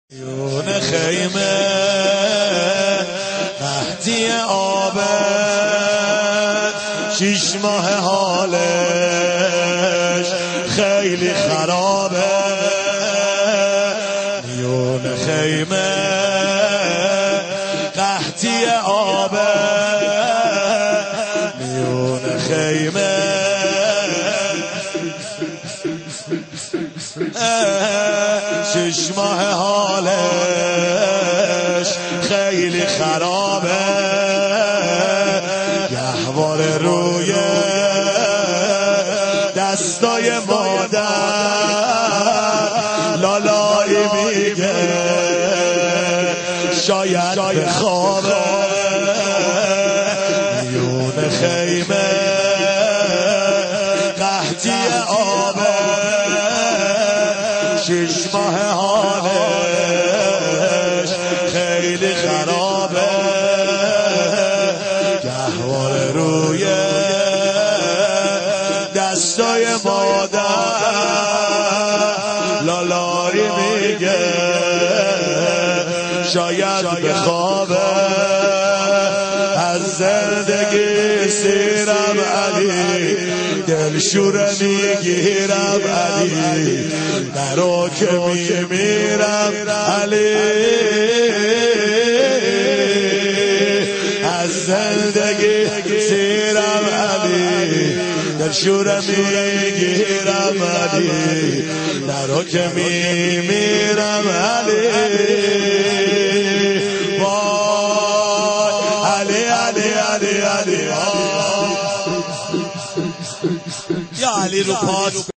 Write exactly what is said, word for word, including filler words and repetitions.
یون خیمه مهدی عابد شیش ماه حالش خیلی خرابه. یون خیمه قحطی عابد یون خیمه شش ماه حالش خیلی خرابه. گهواره روی دستای مادر لالایی میگه شاید بخوابه. یون خیمه قحطی عابد شش ماه حالش خیلی خرابه. گهواره روی دستای مادر لالاری میگه شاید بخوابه. از زندگی سیرم علی دلشوره میگیرم علی درو که میمیرم علی. از زندگی سیرم علی دلشوره میگیرم علی درو که میمیرم علی. علی علی علی علی یا علی رو پاس